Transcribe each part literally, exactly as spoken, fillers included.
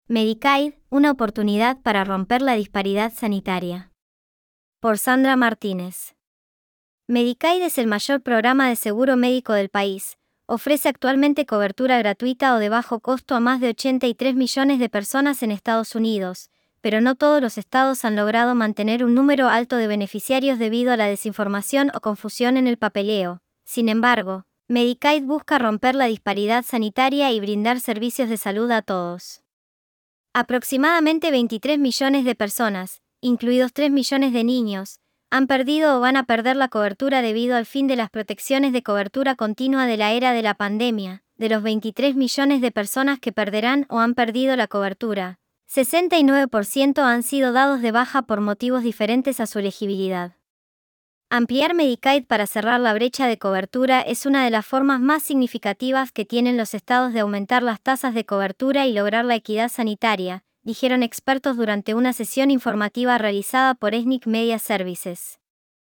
Medicaid, una oportunidad para romper la disparidad sanitaria. Por Sandra Martínez. Medicaid es el mayor programa de seguro médico del país. Ofrece actualmente cobertura gratuita o de bajo costo a más de ochenta y tres millones de personas en Estados Unidos, pero no todos los estados han logrado mantener un número alto de beneficiarios debido a la desinformación o confusión en el papeleo. Sin embargo, Medicaid busca romper la disparidad sanitaria y brindar servicios de salud a todos. Aproximadamente veintitrés millones de personas, incluidos tres millones de niños, han perdido o van a perder la cobertura debido al fin de las protecciones de cobertura continua de la era de la pandemia. De los veintitrés millones de personas que perderán o han perdido la cobertura, sesenta y nueve por ciento han sido dados de baja por motivos diferentes a su elegibilidad. Ampliar Medicaid para cerrar la brecha de cobertura es una de las formas más significativas que tienen los estados de aumentar las tasas de cobertura y lograr la equidad sanitaria, dijeron expertos durante una sesión informativa realizada por Ethnic Media Services.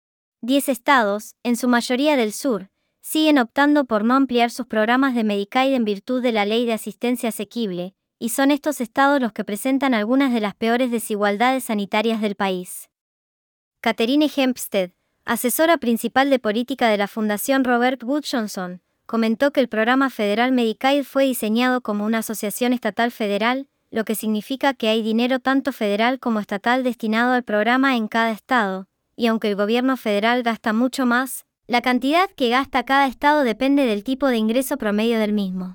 Diez estados, en su mayoría del sur, siguen optando por no ampliar sus programas de Medicaid en virtud de la Ley de Asistencia Asequible, y son estos estados los que presentan algunas de las peores desigualdades sanitarias del país. Catherine Hempstead, asesora principal de política de la Fundación Robert Wood Johnson, comentó que el programa federal Medicaid fue diseñado como una asociación estatal federal, lo que significa que hay dinero tanto federal como estatal destinado al programa en cada estado, y aunque el gobierno federal gasta mucho más, la cantidad que gasta cada estado depende del tipo de ingreso promedio del mismo.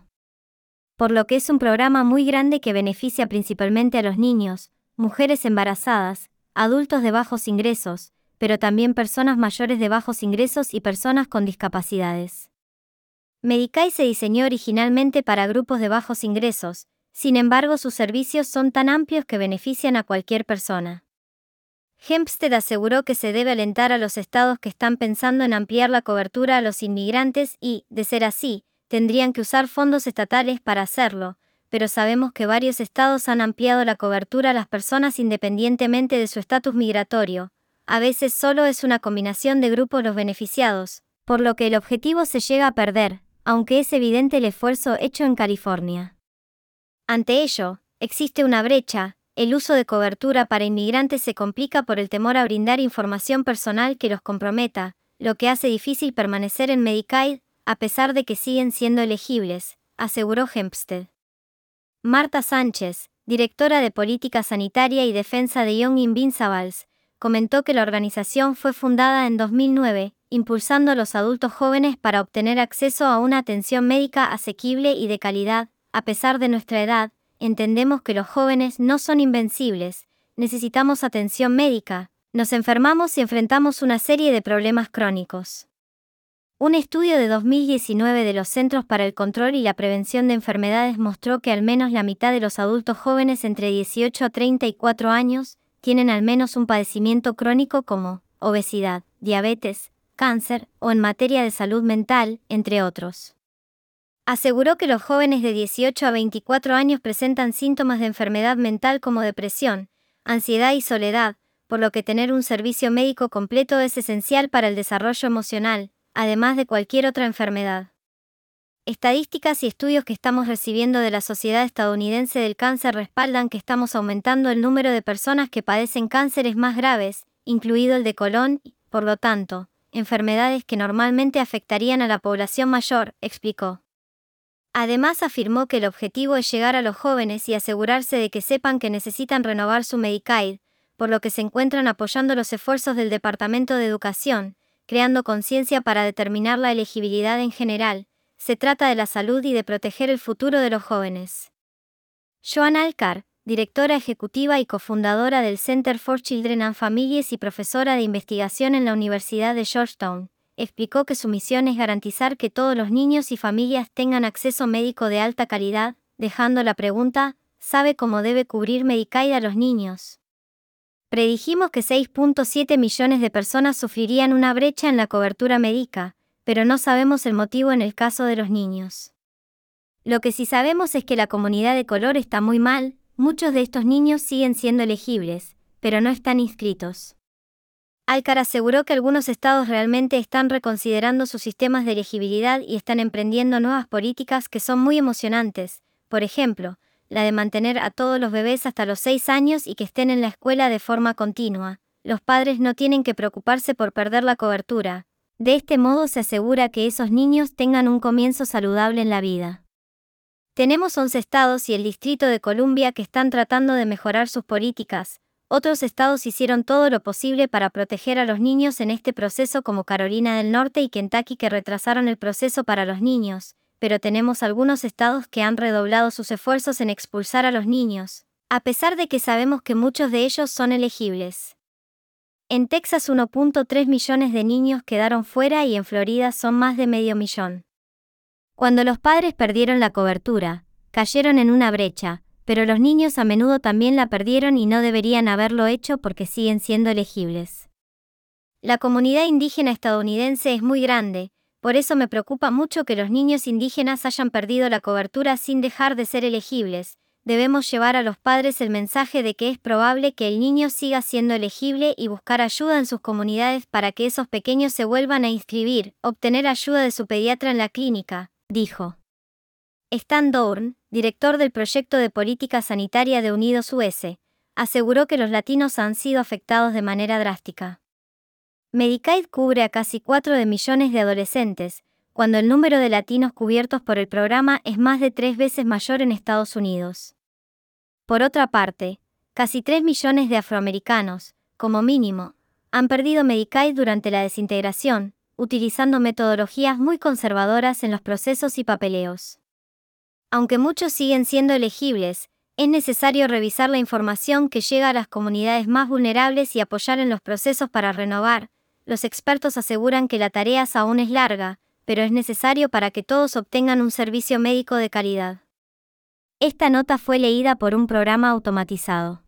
Por lo que es un programa muy grande que beneficia principalmente a los niños, mujeres embarazadas, adultos de bajos ingresos, pero también personas mayores de bajos ingresos y personas con discapacidades. Medicaid se diseñó originalmente para grupos de bajos ingresos, sin embargo sus servicios son tan amplios que benefician a cualquier persona. Hempstead aseguró que se debe alentar a los estados que están pensando en ampliar la cobertura a los inmigrantes y, de ser así, tendrían que usar fondos estatales para hacerlo, pero sabemos que varios estados han ampliado la cobertura a las personas independientemente de su estatus migratorio. A veces solo es una combinación de grupos los beneficiados, por lo que el objetivo se llega a perder, aunque es evidente el esfuerzo hecho en California. Ante ello, existe una brecha. El uso de cobertura para inmigrantes se complica por el temor a brindar información personal que los comprometa, lo que hace difícil permanecer en Medicaid, a pesar de que siguen siendo elegibles, aseguró Hempstead. Marta Sánchez, directora de Política Sanitaria y Defensa de Young Invincibles, comentó que la organización fue fundada en dos mil nueve, impulsando a los adultos jóvenes para obtener acceso a una atención médica asequible y de calidad. A pesar de nuestra edad, entendemos que los jóvenes no son invencibles, necesitamos atención médica, nos enfermamos y enfrentamos una serie de problemas crónicos. Un estudio de dos mil diecinueve de los Centros para el Control y la Prevención de Enfermedades mostró que al menos la mitad de los adultos jóvenes entre dieciocho a treinta y cuatro años tienen al menos un padecimiento crónico como obesidad, diabetes, cáncer o en materia de salud mental, entre otros. Aseguró que los jóvenes de dieciocho a veinticuatro años presentan síntomas de enfermedad mental como depresión, ansiedad y soledad, por lo que tener un servicio médico completo es esencial para el desarrollo emocional, además de cualquier otra enfermedad. Estadísticas y estudios que estamos recibiendo de la Sociedad Estadounidense del Cáncer respaldan que estamos aumentando el número de personas que padecen cánceres más graves, incluido el de colon, y, por lo tanto, enfermedades que normalmente afectarían a la población mayor, explicó. Además afirmó que el objetivo es llegar a los jóvenes y asegurarse de que sepan que necesitan renovar su Medicaid, por lo que se encuentran apoyando los esfuerzos del Departamento de Educación, creando conciencia para determinar la elegibilidad en general. Se trata de la salud y de proteger el futuro de los jóvenes. Joan Alcar, directora ejecutiva y cofundadora del Center for Children and Families y profesora de investigación en la Universidad de Georgetown, explicó que su misión es garantizar que todos los niños y familias tengan acceso médico de alta calidad, dejando la pregunta, ¿sabe cómo debe cubrir Medicaid a los niños? Predijimos que seis punto siete millones de personas sufrirían una brecha en la cobertura médica, pero no sabemos el motivo en el caso de los niños. Lo que sí sabemos es que la comunidad de color está muy mal, muchos de estos niños siguen siendo elegibles, pero no están inscritos. Alcar aseguró que algunos estados realmente están reconsiderando sus sistemas de elegibilidad y están emprendiendo nuevas políticas que son muy emocionantes. Por ejemplo, la de mantener a todos los bebés hasta los seis años y que estén en la escuela de forma continua. Los padres no tienen que preocuparse por perder la cobertura. De este modo se asegura que esos niños tengan un comienzo saludable en la vida. Tenemos once estados y el Distrito de Columbia que están tratando de mejorar sus políticas. Otros estados hicieron todo lo posible para proteger a los niños en este proceso, como Carolina del Norte y Kentucky, que retrasaron el proceso para los niños, pero tenemos algunos estados que han redoblado sus esfuerzos en expulsar a los niños, a pesar de que sabemos que muchos de ellos son elegibles. En Texas uno punto tres millones de niños quedaron fuera y en Florida son más de medio millón. Cuando los padres perdieron la cobertura, cayeron en una brecha, pero los niños a menudo también la perdieron y no deberían haberlo hecho porque siguen siendo elegibles. La comunidad indígena estadounidense es muy grande, por eso me preocupa mucho que los niños indígenas hayan perdido la cobertura sin dejar de ser elegibles. Debemos llevar a los padres el mensaje de que es probable que el niño siga siendo elegible y buscar ayuda en sus comunidades para que esos pequeños se vuelvan a inscribir, obtener ayuda de su pediatra en la clínica, dijo. Stan Dourn, director del Proyecto de Política Sanitaria de Unidos U S, aseguró que los latinos han sido afectados de manera drástica. Medicaid cubre a casi cuatro de millones de adolescentes, cuando el número de latinos cubiertos por el programa es más de tres veces mayor en Estados Unidos. Por otra parte, casi tres millones de afroamericanos, como mínimo, han perdido Medicaid durante la desintegración, utilizando metodologías muy conservadoras en los procesos y papeleos. Aunque muchos siguen siendo elegibles, es necesario revisar la información que llega a las comunidades más vulnerables y apoyar en los procesos para renovar. Los expertos aseguran que la tarea aún es larga, pero es necesario para que todos obtengan un servicio médico de calidad. Esta nota fue leída por un programa automatizado.